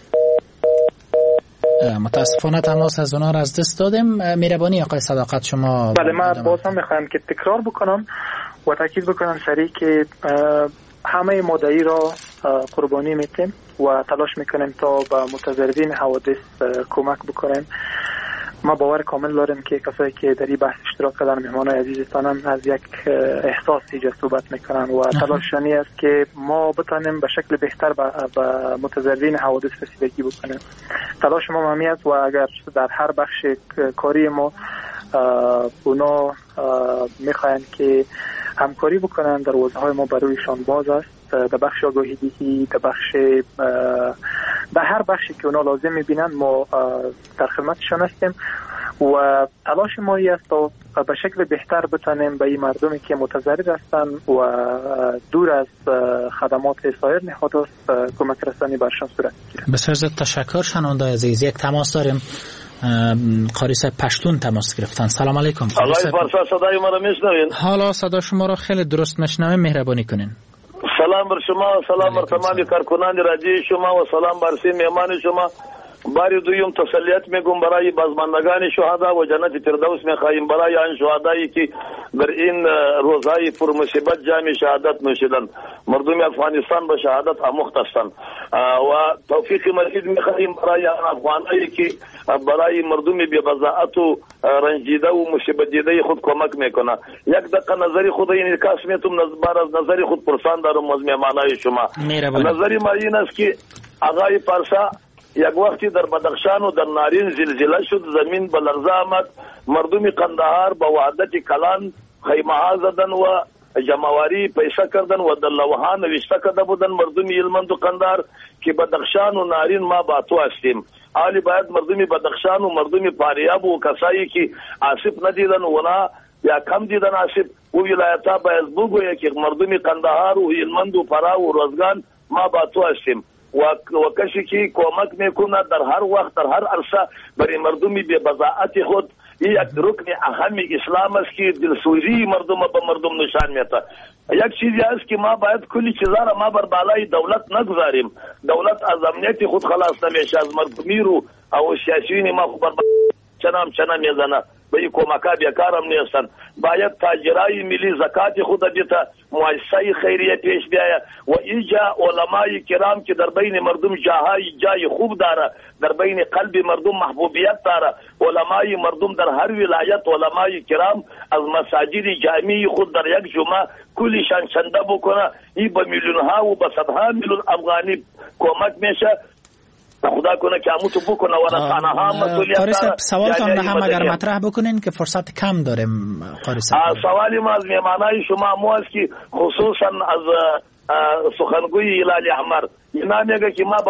متاسفانه تماس از اونا را از دست دادیم. مهربانی آقای صداقت شما. بله، من باز هم میخوایم که تکرار بکنم و تاکید بکنم سریع که همه مادهی را قربانی میتیم و تلاش میکنیم تا به متضررین حوادث کمک بکنیم. ما باور کامل داریم که کسایی که در این بحث اشتراک کردن مهمانای عزیزتان هم از یک احساس ایجاد صحبت میکنن و تلاشانی است که ما بتانیم به شکل بهتر به متضررین حوادث رسیدگی بکنیم. تلاش ما همی است و اگر در هر بخش کاری ما اونا میخواین که همکاری بکنن، دروازه های ما برویشان باز است. در بخش آگاهی دهی، در هر بخشی که اونا لازم میبینن ما در خدمتشان هستیم و تلاش ما است تا به شکل بهتر بتانیم به این مردمی که متضرر هستن و دور از خدمات سایر نهادها کمک رسانی برشان صورت میگیره. بسیار زیاد تشکر. شنونده عزیز، یک تماس داریم. قاری صاحب پشتون تماس گرفتن. سلام علیکم. آقای پارسا صدای ما رو میشنوین؟ حالا صدا شما را خیلی درست میشنویم، مهربانی کنین. سلام بر شما، سلام بر تمامی کارکنان رادیو شما و سلام بر سی مهمان شما. باری دویم تسلیت میگم برای بازماندگان شهدا و جنت فردوس میخواهیم برای آن شهدایی که در این روزهای پرمصیبت جام شهادت نوشیدند. مردم افغانستان به شهادت آموخته هستند و توفیق مزید میخواهیم برای افغانایی که برای مردم بی‌بضاعت و رنجیده و مصیبت دیده خود کمک میکنه. یک دقیقه نظری خود این کاس میتونم بر از نظری خود پرسان دارم از مهمانای شما. نظری ما این است که آقای پارسا یک وقتی در بدخشان و در نارین زلزله شد، زمین به لرزه آمد، مردم قندهار با وحدت کلان خیمه ها زدن و جمعواری پیسه کردن و در لوحه نوشته کرده بودن مردم هلمند و قندهار که بدخشان و نارین ما با تو هستیم. حالی باید مردم بدخشان و مردم فاریاب و کسایی که آسیب ندیدن اونا یا کم دیدن آسیب و ولایتها باید بگویه که مردم قندهار و هلمند و فرا و روزگان ما با تو هستیم و کسی که کمک میکنه در هر وقت در هر عرصه برای مردمی بی بضاعت خود یک رکن اهم اسلام است که دلسوزی مردم به مردم نشان میده. یک چیزی است که ما باید کلی چیزا را ما بر بالای دولت نگذاریم. دولت از امنیت خود خلاص نمیشه، از مردمی رو او سیاسیین ما خود بر چنم میزنه به این کمکا بیکارم نیستن. باید تاجرای ملی زکات خود دیتا مؤسسه خیریه پیش بیاید و اینجا علمای کرام که در بین مردم جای خوب داره، در بین قلب مردم محبوبیت داره. علمای مردم در هر ولایت علمای کرام از مساجد جامعی خود در یک جمعه کلیشان چنده بکنه. این به میلیون ها و به صدها میلیون افغانی کمک میشه خدا کنه که همون تو بکنه و تنها مسئولیت قاری صاحب سوالتان هم اگر مطرح بکنین که فرصت کم داریم قاری صاحب. سوالی ما از میهمانای شما مو است که خصوصا از سخنگوی هلال احمر اینا میگه که ما با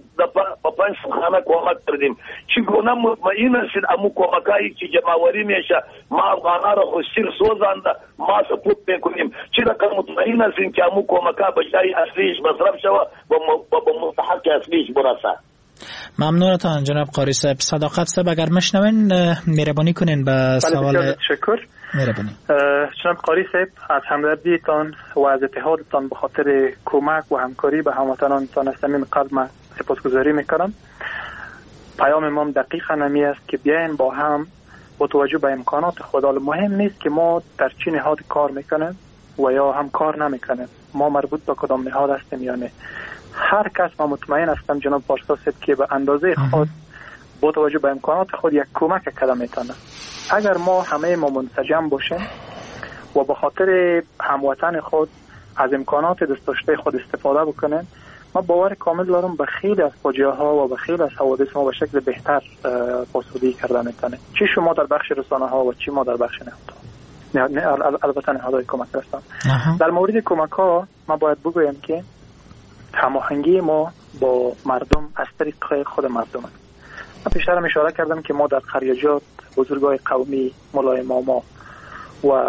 5 خانه کمک کردیم چگونه مطمئن هستید امو کمکایی که جمعوری میشه ما افغانا را خسیر سوزنده ما سپورت میکنیم چی رقم مطمئن هستیم که امو کمکا به جای اصلیش مصرف شوه و به مستحق اصلیش برسه. ممنونتان جناب قاری صاحب. صداقت صاحب اگر مشنوین مهربانی کنین به سوال. تشکر. مهربانی. جناب قاری صاحب از همدردیتان و از اتحادتان به خاطر کمک و همکاری به هموطنانتان از صمیم قلب من سپاسگزاری میکنم. پیام ما دقیقاً همی است که بیاین با هم با توجه به امکانات خود، مهم نیست که ما در چه نهاد کار میکنیم و یا هم کار نمیکنیم، ما مربوط به کدام نهاد هستیم یا نه. هر کس ما مطمئن هستم جناب پارسا صاحب که به اندازه خود با توجه به امکانات خود یک کمک کده میتونه. اگر ما همه ما منسجم باشیم و به خاطر هموطن خود از امکانات دستاشته خود استفاده بکنیم، ما باور کامل دارم به خیلی از فاجعه ها و به خیلی از حوادث ما به شکل بهتر پاسخگویی کرده میتونه، چی شما در بخش رسانه ها و چی ما در بخش نهادها، البته نهادهای کمک رسان. در مورد کمک ها ما باید بگویم که هماهنگی ما با مردم از طریق خود مردم است. من پیشترم اشاره کردم که ما در خریجات بزرگای قومی، مولای ماما و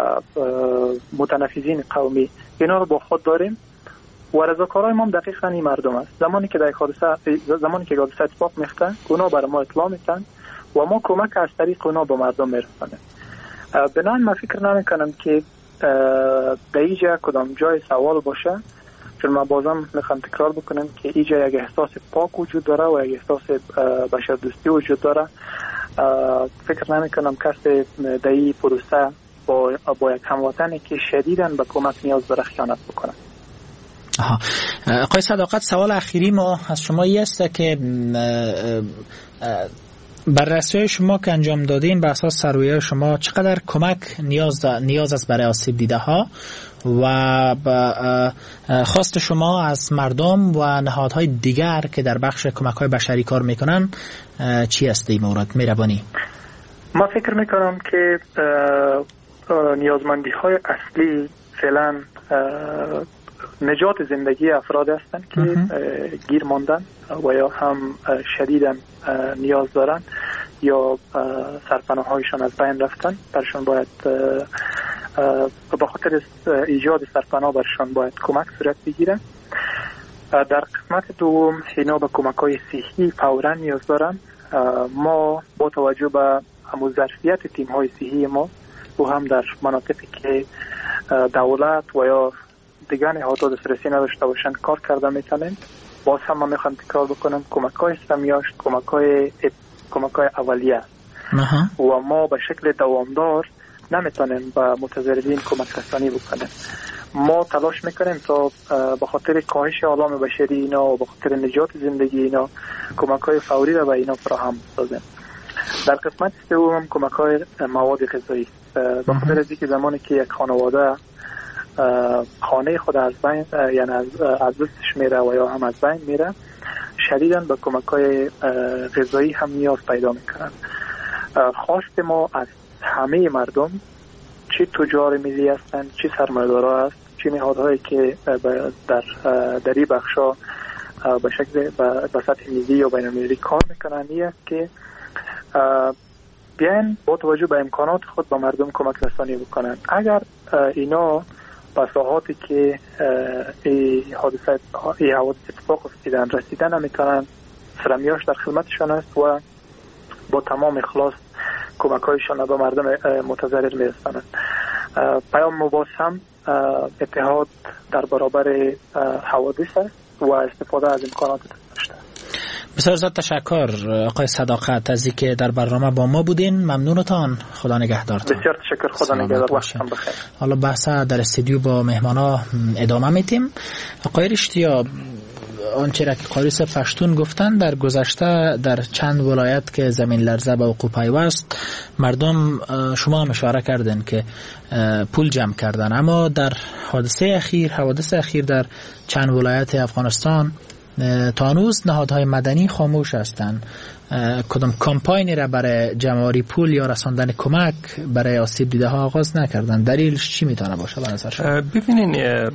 متنفذین قومی اینا رو با خود داریم و رضاکارای ما دقیقاً این مردم است. زمانی که حادثه اتفاق میفته اونا برای ما اطلاع میدن و ما کمک از طریق اونا به مردم میرسانیم. بنابراین من فکر نمیکنم که در اینجا کدام جای سوال باشه، چون ما بازم میخوام تکرار بکنم که اینجا یک احساس پاک وجود داره و یک احساس بشردوستی وجود داره. فکر نمیکنم کسی در این پروسه با یک هموطنی که شدیداً به کمک نیاز داره خیانت بکنه. آقای صداقت، سوال اخیری ما از شما این است که بررسی شما که انجام دادین به اساس سرویه شما چقدر کمک نیاز است برای آسیب دیده ها و خواست شما از مردم و نهادهای دیگر که در بخش کمک های بشری کار میکنن چی است این مورد؟ مهربانی. ما فکر میکنم که نیازمندی های اصلی فعلا نجات زندگی افراد هستند که گیر ماندن و یا هم شدیداً نیاز دارن یا سرپناه هایشان از بین رفتن، برشان باید به خاطر ایجاد سرپناه برشان باید کمک صورت بگیره. در قسمت دوم اینا به کمک های صحی فوراً نیاز دارن. ما با توجه به ظرفیت تیم های صحی ما و هم در مناطقی که دولت و یا دیگر نهادها دسترسی نداشته باشند کار کرده میتونیم. باز هم من میخوام تکرار بکنم کمک های سمیاشت کمک های اولیه و ما به شکل دوامدار نمیتونیم به متضررین کمک رسانی بکنیم. ما تلاش میکنیم تا به خاطر کاهش آلام بشری اینا و به خاطر نجات زندگی اینا کمک های فوری را به اینا فراهم سازیم. در قسمت سوم کمک های مواد غذایی، به خاطر از اینکه زمانی که یک خانواده خانه خود از بین یعنی از دستش میره و یا هم از بین میره، شدیداً به کمک های غذایی هم نیاز پیدا میکنن. خواست ما از همه مردم، چه تجار ملی هستن، چه سرمایه‌دارا هست، چه نهادهایی که در این بخشا به شکل به سطح ملی یا بین‌المللی کار میکنن، این است که بیاین با توجه به امکانات خود به مردم کمک رسانی بکنن. اگر اینا بساحاتی که این حوادث اتفاق افتیدن رسیدن نمیتونن، سرمیاش در خدمتشان است و با تمام اخلاص کمک هایشان به مردم متضرر میرسانند. پیام مباس هم اتحاد در برابر حوادث است و استفاده از امکانات داشته. بسیار زیاد تشکر آقای صداقت از اینکه در برنامه با ما بودین. ممنونتان. خدا نگهدارتان. بسیار تشکر. خدا نگهدار. وقتتان بخیر. حالا بحث در استودیو با مهمانا ادامه میتیم. آقای رشتیا، آنچه را که قاری صاحب فشتون گفتن، در گذشته در چند ولایت که زمین لرزه به وقوع پیوست، مردم شما هم اشاره کردن که پول جمع کردن، اما در حوادث اخیر در چند ولایت افغانستان تا هنوز نهادهای مدنی خاموش هستند. کدام کمپاینی را برای جمع‌آوری پول یا رساندن کمک برای آسیب دیده ها آغاز نکردن؟ دلیلش چی میتونه باشه به نظر شما؟ ببینین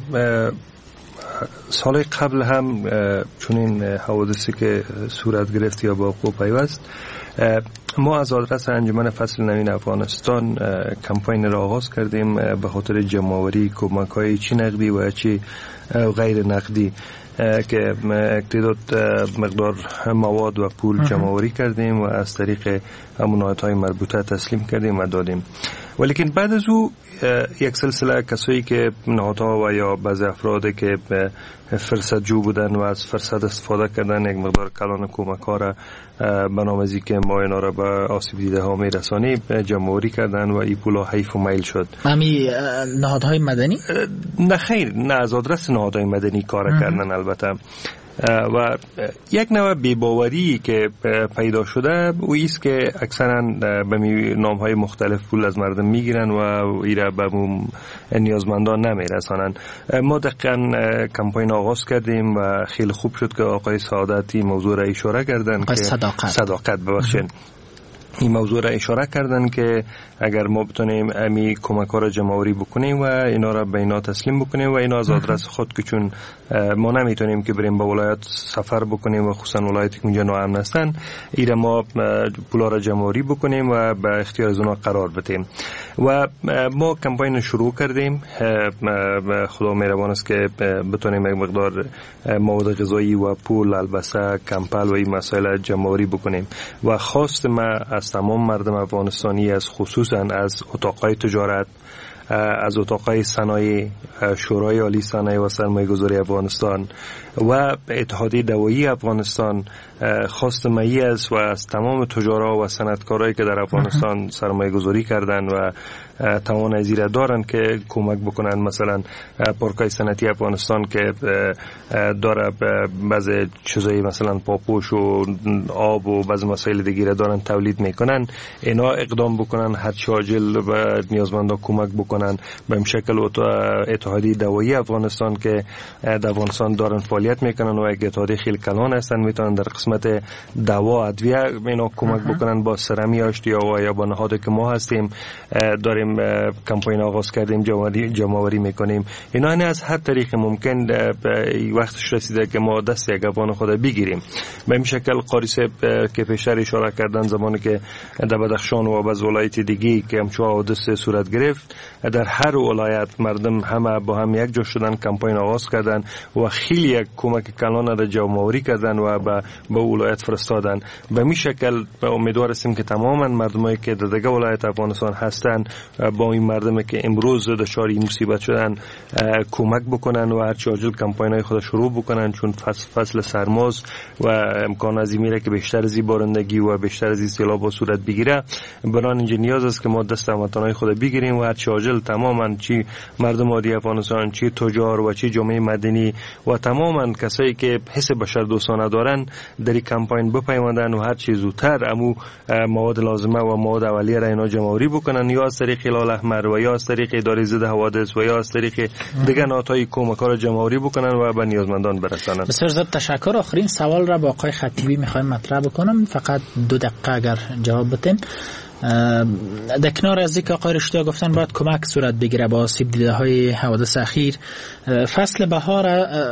سال قبل هم چون این حوادثی که صورت گرفت یا با وقوع پیوست، ما از آدرس انجمن فصل نوین افغانستان کمپاین را آغاز کردیم به خاطر جمع‌آوری کمک‌های چی نقدی و چی غیر نقدی که تعداد مقدار مواد و پول جمع‌آوری کردیم و از طریق نهادهای مربوطه تسلیم کردیم و دادیم. ولیکن بعد از او یک سلسله کسایی که نهادها و یا بعضی افرادی که فرصت جو بودن و از فرصت استفاده کردن یک مقدار کلان کمک ها را به نام از اینکه ما اینا را به آسیب دیده ها میرسانیم جمع‌آوری کردن و این پولا حیف و میل شد. همی نهادهای مدنی؟ نه خیر، نه از آدرس نهادهای مدنی کار کردن البته. و یک نوع بی‌باوری که پیدا شده او است که اکثرا به نام‌های مختلف پول از مردم میگیرن و ایرا به نیازمندان نمیرسانن. ما دقیقاً کمپاین آغاز کردیم و خیلی خوب شد که آقای سعادتی موضوع را اشاره کردن که صداقت ببخشید این موضوع را اشاره کردن که اگر ما بتونیم امی کمک ها را جمع‌آوری بکنیم و اینا را به اینا تسلیم بکنیم و اینا از آدرس خود که چون ما نمیتونیم که بریم به ولایت سفر بکنیم و خصوصا ولایتی که اونجا ناامن هستن، اینا ما پولا را جمع‌آوری بکنیم و به اختیار از اونا قرار بدیم. و ما کمپاین شروع کردیم. خدا مهربان است که بتونیم یک مقدار مواد غذایی و پول، البسه، کمپل و این مسائل جمع‌آوری بکنیم. و خواست ما از تمام مردم افغانستانی، از خصوصا از اتاقهای تجارت، از اتاقهای صنایع، شورای عالی صنایع و سرمایه‌گذاری افغانستان و اتحادیه دوایی افغانستان خواست مایی است و از تمام تجارا و صنعتکارایی که در افغانستان سرمایه‌گذاری کردن و توان ازیره دارن که کمک بکنن. مثلا پارکای صنعتی افغانستان که داره بعضی چیزایی مثلا پاپوش و آب و بعضی مسائل دیگه دارن تولید میکنن، اینا اقدام بکنن هر چه عاجل و نیازمندا کمک بکنن. به این شکل اتحادیه دوایی افغانستان که در افغانستان دارن فعالیت میکنن و یک اتحادیه خیلی کلان هستن، میتونن در قسمت دوا ادویه اینا کمک بکنن. با سرمی آشتی و یا با نهادی که ما هستیم داریم کمپاین آغاز کردیم، جمع‌آوری میکنیم. اینا از هر طریق ممکن وقتش رسیده که ما دست یک افغان خود بگیریم. به این شکل قاری صاحب که پیشتر اشاره کردن زمانی که در بدخشان و بعض ولایت دیگه که همچون حادثه صورت گرفت، در هر ولایت مردم همه با هم یک جا شدن، کمپاین آغاز کردن و خیلی یک کمک کلان را جمع‌آوری کردن و به ولایت فرستادن. به این شکل امیدوار هستیم که تماما مردمایی که در دیگه ولایت افغانستان هستن با این مردمی که امروز دچار این مصیبت شدن کمک بکنن و هر چه عاجل کمپاین‌های خود شروع بکنن، چون فصل سرماز و امکان از میره که بیشتر از بارندگی و بیشتر از سیلاب صورت بگیره. برای اینجا نیاز است که ما دست هموطنان خود بگیریم و هر چه عاجل تماما چی مردم عادی افغانستان، چی تجار و چی جامعه مدنی و تماما کسایی که حس بشردوستانه دارن در این کمپاین بپیوندن و هر چیز زودتر امو مواد لازمه و مواد اولیه را اینا جمع‌آوری بکنن، یا از طریق هلال احمر و یا از طریق اداره ضد حوادث و یا از طریق دیگر نهادهای کمک‌ها را جمع‌آوری بکنن و به نیازمندان برسانن. بسیار زیاد تشکر. آخرین سوال را با آقای خطیبی می‌خوایم مطرح بکنم، فقط 2 دقیقه اگر جواب بدین. در کنار از اینکه آقای رشدیا گفتن باید کمک صورت بگیره با آسیب دیده های حوادث اخیر، فصل بهار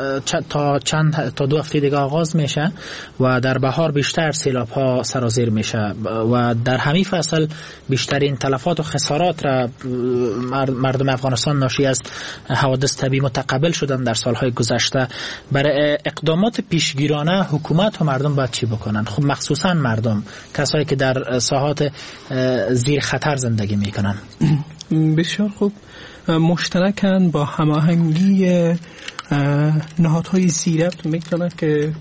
تا 2 هفته دیگه آغاز میشه و در بهار بیشتر سیلاب ها سرازیر میشه و در همین فصل بیشترین تلفات و خسارات را مردم افغانستان ناشی از حوادث طبیعی متقبل شدن در سالهای گذشته. برای اقدامات پیشگیرانه حکومت و مردم باید چی بکنن؟ خب مخصوصا مردم، کسایی که در ساحات زیر خطر زندگی میکنن. بسیار خوب. مشترکاً با هماهنگی نهادهای زیربط میکنن که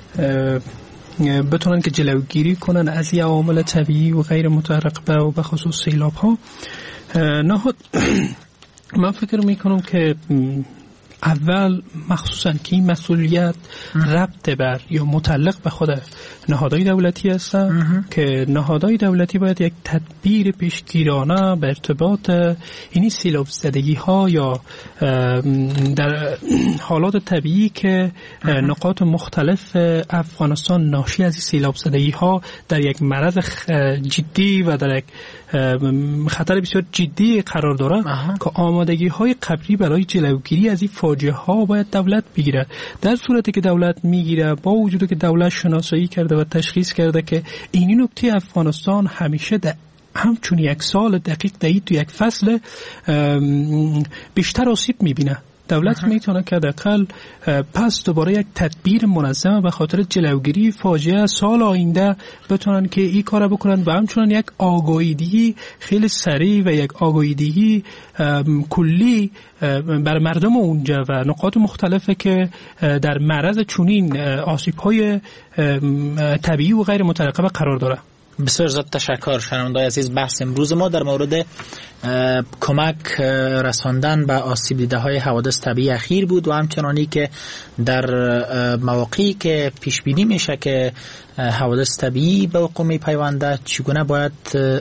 بتونن که جلوگیری کنن از عوامل طبیعی و غیر مترقبه و به خصوص سیلاب ها. نهاد من فکر میکنم که اول مخصوصا که این مسئولیت ربط بر یا متعلق به خود نهادهای دولتی هستند که نهادهای دولتی باید یک تدبیر پیشگیرانه به ارتباط این سیلاب زدگی ها یا در حالات طبیعی که نقاط مختلف افغانستان ناشی از سیلاب زدگی ها در یک معرض جدی و در یک خطر بسیار جدی قرار دارد که آمادگی های قبلی برای جلوگیری از این فاجعه ها باید دولت بگیرد. در صورتی که دولت میگیره، با وجودی که دولت شناسایی کرده و تشخیص کرده که این نکته افغانستان همیشه همچون یک سال دقیق دهید تو یک فصل بیشتر آسیب میبینه، دولت میتونه که حداقل پس دوباره یک تدبیر منظم به خاطر جلوگیری فاجعه سال آینده بتونن که این کارو بکنن و همچنان یک آگاهیدهی خیلی سریع و یک آگاهیدهی کلی بر مردم اونجا و نقاط مختلفه که در معرض چنین آسیب‌های طبیعی و غیر مترقبه قرار داره. بسیار زیاد تشکر شنونده‌های عزیز. بحث امروز ما در مورد کمک رساندن به آسیب دیده‌های حوادث طبیعی اخیر بود و همچنانی که در مواقعی که پیش بینی میشه که حوادث طبیعی به وقوع میپیونده چگونه باید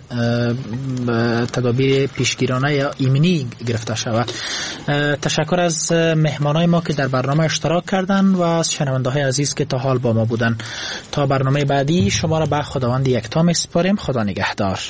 تدابیر پیشگیرانه یا ایمنی گرفته شود. تشکر از مهمانای ما که در برنامه اشتراک کردن و از شنونده‌های عزیز که تا حال با ما بودن. تا برنامه بعدی شما را به خداوند یکتا میسپاریم. خدا نگهدار.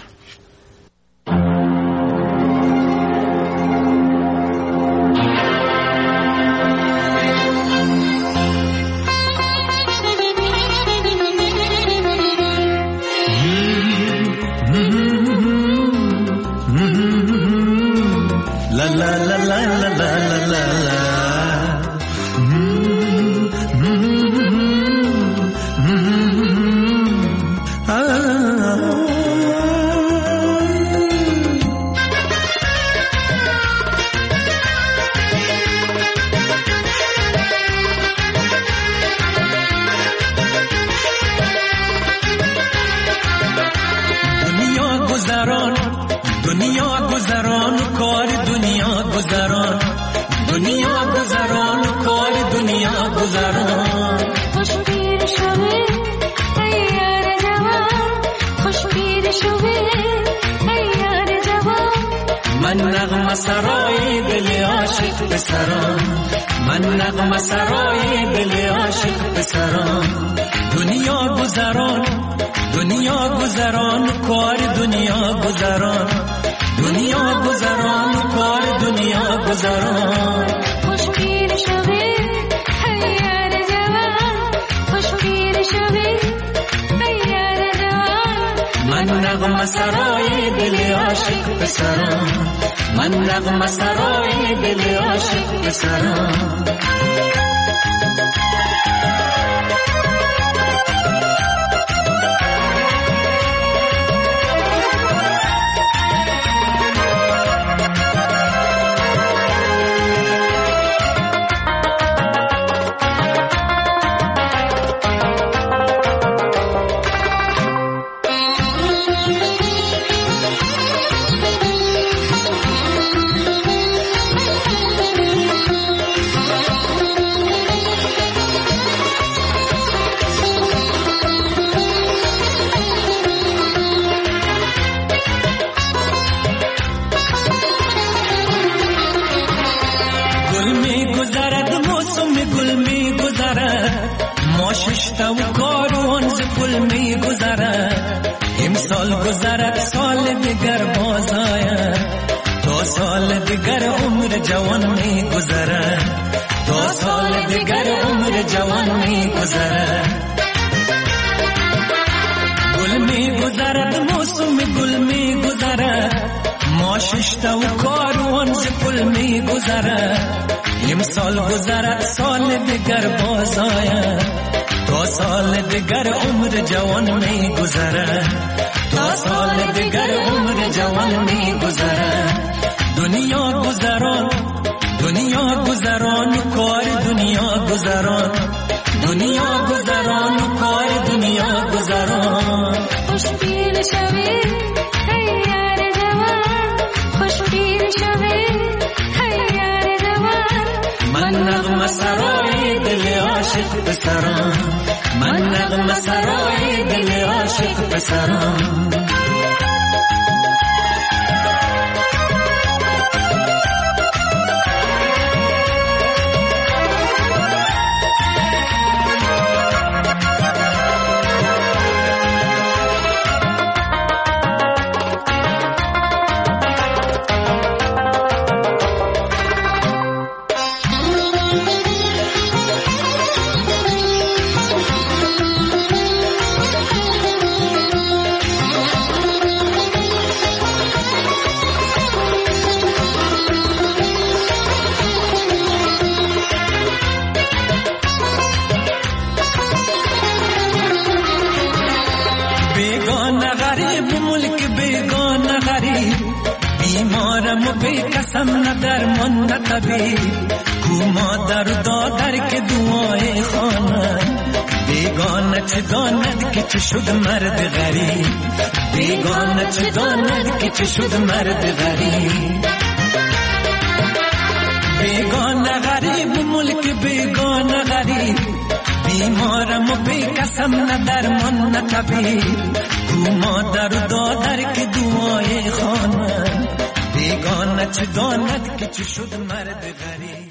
من نغمه سرای دل عاشق پسرم، من نغمه سرای دل عاشق پسرم. قسم ندر من نتبید کو مادر دادر که دعای خواند، بیگانه چه داند که چه شد مرد غریب، بیگانه چه داند که چه شد مرد غریب. بیگانه غریب ملک بیگانه غریب، بیمارم و بی قسم ندر من نتبید کو مادر دادر که دعای خواند، بیگانه چه داند که چه شد مرد غریب.